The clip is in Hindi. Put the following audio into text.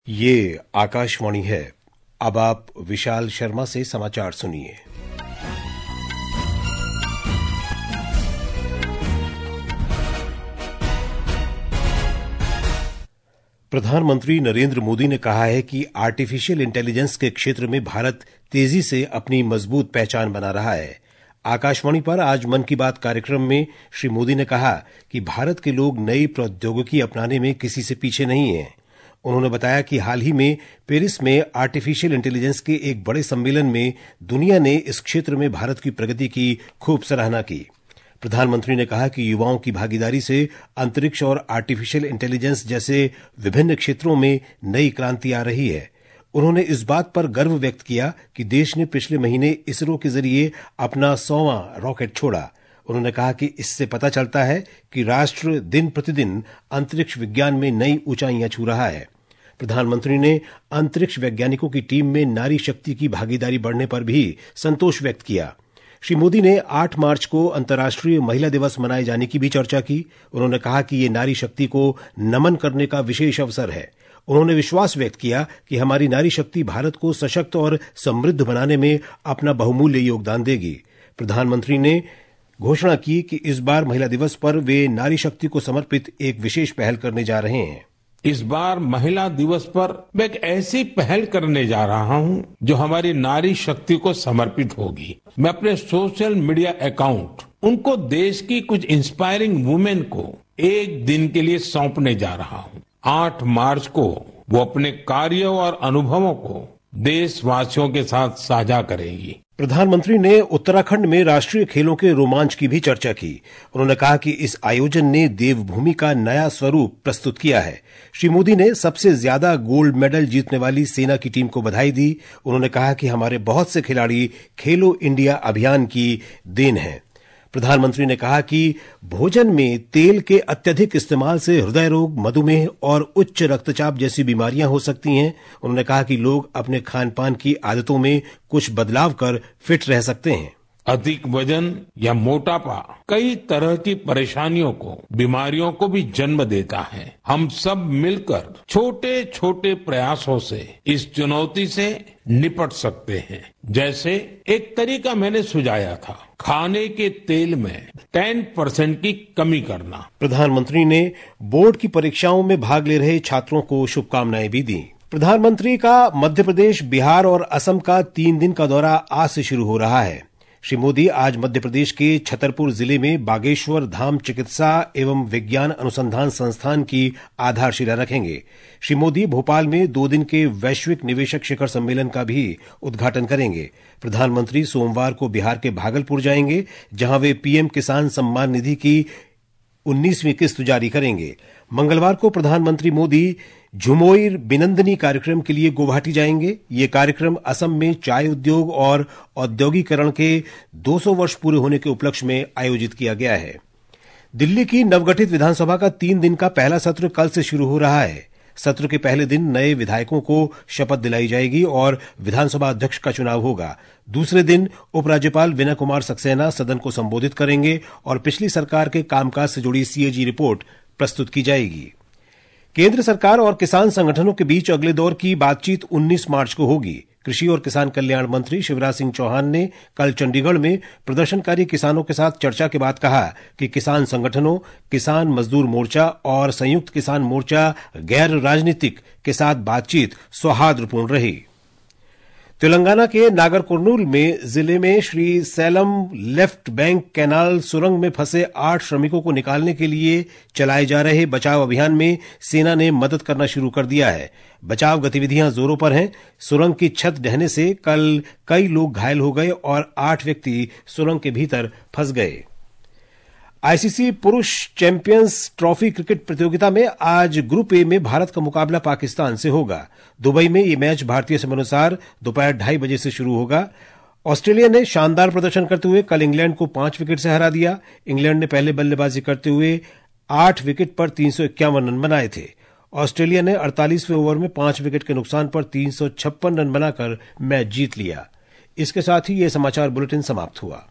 ये आकाशवाणी है। अब आप विशाल शर्मा से समाचार सुनिए। प्रधानमंत्री नरेंद्र मोदी ने कहा है कि आर्टिफिशियल इंटेलिजेंस के क्षेत्र में भारत तेजी से अपनी मजबूत पहचान बना रहा है। आकाशवाणी पर आज मन की बात कार्यक्रम में श्री मोदी ने कहा कि भारत के लोग नई प्रौद्योगिकी अपनाने में किसी से पीछे नहीं हैं। उन्होंने बताया कि हाल ही में पेरिस में आर्टिफिशियल इंटेलिजेंस के एक बड़े सम्मेलन में दुनिया ने इस क्षेत्र में भारत की प्रगति की खूब सराहना की। प्रधानमंत्री ने कहा कि युवाओं की भागीदारी से अंतरिक्ष और आर्टिफिशियल इंटेलिजेंस जैसे विभिन्न क्षेत्रों में नई क्रांति आ रही है। उन्होंने इस बात पर गर्व व्यक्त किया कि देश ने पिछले महीने इसरो के जरिए अपना 100वां रॉकेट छोड़ा। उन्होंने कहा कि इससे पता चलता है कि राष्ट्र दिन प्रतिदिन अंतरिक्ष विज्ञान में नई ऊंचाइयां छू रहा है। प्रधानमंत्री ने अंतरिक्ष वैज्ञानिकों की टीम में नारी शक्ति की भागीदारी बढ़ने पर भी संतोष व्यक्त किया। श्री मोदी ने 8 मार्च को अंतर्राष्ट्रीय महिला दिवस मनाए जाने की भी चर्चा की। उन्होंने कहा कि ये नारी शक्ति को नमन करने का विशेष अवसर है। उन्होंने विश्वास व्यक्त किया कि हमारी नारी शक्ति भारत को सशक्त और समृद्ध बनाने में अपना बहुमूल्य योगदान देगी। प्रधानमंत्री ने घोषणा की कि इस बार महिला दिवस पर वे नारी शक्ति को समर्पित एक विशेष पहल करने जा रहे हैं। इस बार महिला दिवस पर मैं एक ऐसी पहल करने जा रहा हूं जो हमारी नारी शक्ति को समर्पित होगी। मैं अपने सोशल मीडिया अकाउंट उनको देश की कुछ इंस्पायरिंग वुमेन को एक दिन के लिए सौंपने जा रहा हूं। 8 मार्च को वो अपने कार्यों और अनुभवों को देशवासियों के साथ साझा करेंगी। प्रधानमंत्री ने उत्तराखंड में राष्ट्रीय खेलों के रोमांच की भी चर्चा की। उन्होंने कहा कि इस आयोजन ने देवभूमि का नया स्वरूप प्रस्तुत किया है। श्री मोदी ने सबसे ज्यादा गोल्ड मेडल जीतने वाली सेना की टीम को बधाई दी। उन्होंने कहा कि हमारे बहुत से खिलाड़ी खेलो इंडिया अभियान की देन हैं। प्रधानमंत्री ने कहा कि भोजन में तेल के अत्यधिक इस्तेमाल से हृदय रोग, मधुमेह और उच्च रक्तचाप जैसी बीमारियां हो सकती हैं। उन्होंने कहा कि लोग अपने खान पान की आदतों में कुछ बदलाव कर फिट रह सकते हैं। अधिक वजन या मोटापा कई तरह की परेशानियों को, बीमारियों को भी जन्म देता है। हम सब मिलकर छोटे छोटे प्रयासों से इस चुनौती से निपट सकते हैं। जैसे एक तरीका मैंने सुझाया था, खाने के तेल में 10% की कमी करना। प्रधानमंत्री ने बोर्ड की परीक्षाओं में भाग ले रहे छात्रों को शुभकामनाएं भी दी। प्रधानमंत्री का मध्य प्रदेश, बिहार और असम का 3 दिन का दौरा आज से शुरू हो रहा है। श्री मोदी आज मध्य प्रदेश के छतरपुर जिले में बागेश्वर धाम चिकित्सा एवं विज्ञान अनुसंधान संस्थान की आधारशिला रखेंगे। श्री मोदी भोपाल में 2 दिन के वैश्विक निवेशक शिखर सम्मेलन का भी उद्घाटन करेंगे। प्रधानमंत्री सोमवार को बिहार के भागलपुर जाएंगे, जहां वे पीएम किसान सम्मान निधि की 19वीं किस्त जारी करेंगे। मंगलवार को प्रधानमंत्री मोदी झुमोइर बिनंदनी कार्यक्रम के लिए गुवाहाटी जाएंगे। ये कार्यक्रम असम में चाय उद्योग और औद्योगिकरण के 200 वर्ष पूरे होने के उपलक्ष्य में आयोजित किया गया है। दिल्ली की नवगठित विधानसभा का 3 दिन का पहला सत्र कल से शुरू हो रहा है। सत्र के पहले दिन नए विधायकों को शपथ दिलाई जाएगी और विधानसभा अध्यक्ष का चुनाव होगा। दूसरे दिन उपराज्यपाल विनय कुमार सक्सेना सदन को संबोधित करेंगे और पिछली सरकार के कामकाज से जुड़ी सीएजी रिपोर्ट प्रस्तुत की जाएगी। केंद्र सरकार और किसान संगठनों के बीच अगले दौर की बातचीत 19 मार्च को होगी। कृषि और किसान कल्याण मंत्री शिवराज सिंह चौहान ने कल चंडीगढ़ में प्रदर्शनकारी किसानों के साथ चर्चा के बाद कहा कि किसान संगठनों, किसान मजदूर मोर्चा और संयुक्त किसान मोर्चा गैर राजनीतिक के साथ बातचीत सौहार्दपूर्ण रही। तेलंगाना के नागरकुर्नूल में जिले में Srisailam left bank canal सुरंग में फंसे 8 श्रमिकों को निकालने के लिए चलाए जा रहे बचाव अभियान में सेना ने मदद करना शुरू कर दिया है। बचाव गतिविधियां जोरों पर हैं। सुरंग की छत ढहने से कल कई लोग घायल हो गए और 8 व्यक्ति सुरंग के भीतर फंस गए। आईसीसी पुरुष चैंपियंस ट्रॉफी क्रिकेट प्रतियोगिता में आज ग्रुप ए में भारत का मुकाबला पाकिस्तान से होगा। दुबई में यह मैच भारतीय समयानुसार दोपहर 2:30 बजे से शुरू होगा। ऑस्ट्रेलिया ने शानदार प्रदर्शन करते हुए कल इंग्लैंड को 5 विकेट से हरा दिया। इंग्लैंड ने पहले बल्लेबाजी करते हुए 8 विकेट पर 351 रन बनाए थे। ऑस्ट्रेलिया ने 48वें ओवर में 5 विकेट के नुकसान पर 356 रन बनाकर मैच जीत लिया। इसके साथ ही यह समाचार बुलेटिन समाप्त हुआ।